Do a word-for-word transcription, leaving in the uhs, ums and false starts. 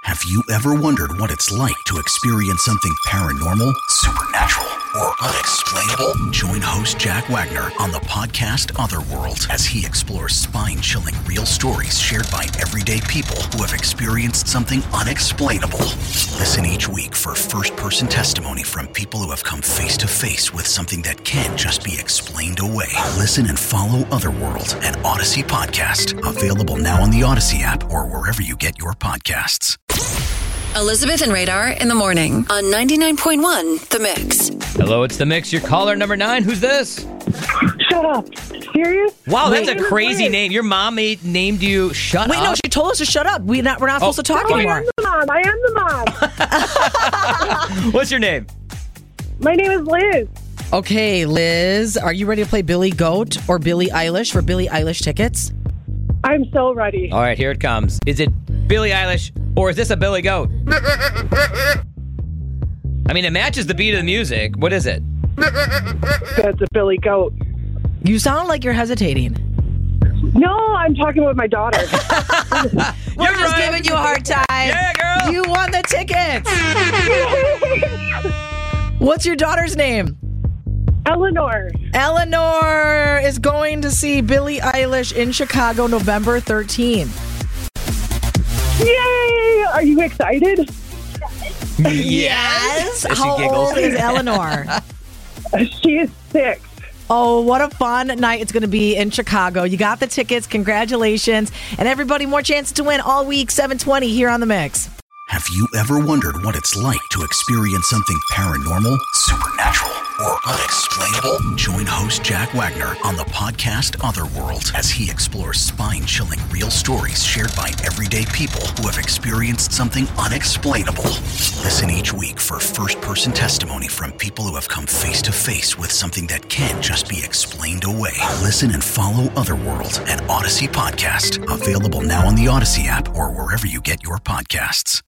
Have you ever wondered what it's like to experience something paranormal, supernatural, or unexplainable? Join host Jack Wagner on the podcast Otherworld as he explores spine-chilling real stories shared by everyday people who have experienced something unexplainable. Listen each week for first-person testimony from people who have come face-to-face with something that can't just be explained away. Listen and follow Otherworld, an Odyssey podcast, available now on the Odyssey app or wherever you get your podcasts. Elizabeth and Radar in the morning on ninety-nine point one The Mix. Hello, it's The Mix. Your caller number nine. Who's this? Shut up. Serious? Wow, that's Wait. a crazy name. Your mom made, named you Shut Wait, Up. no, she told us to shut up. We not, we're not Oh, supposed to talk No, I anymore. am the mom. I am the mom. What's your name? My name is Liz. Okay, Liz, are you ready to play Billy Goat or Billie Eilish for Billie Eilish tickets? I'm so ready. All right, here it comes. Is it Billie Eilish or is this a Billy Goat? I mean, it matches the beat of the music. What is it? That's a Billy Goat. You sound like you're hesitating. No, I'm talking with my daughter. We're You're just right. giving you a hard time. Yeah, girl. You won the tickets. What's your daughter's name? Eleanor. Eleanor is going to see Billie Eilish in Chicago November thirteenth. Yay! Are you excited? Yes. As she How giggles. old is Eleanor? She is six. Oh, what a fun night it's going to be in Chicago. You got the tickets. Congratulations. And everybody, more chances to win all week, seven twenty here on The Mix. Have you ever wondered what it's like to experience something paranormal, supernatural, or unexplainable? Join host Jack Wagner on the podcast Otherworld as he explores spine-chilling real stories shared by everyday people who have experienced something unexplainable. Listen each week for first-person testimony from people who have come face-to-face with something that can't just be explained away. Listen and follow Otherworld, an Odyssey podcast, available now on the Odyssey app or wherever you get your podcasts.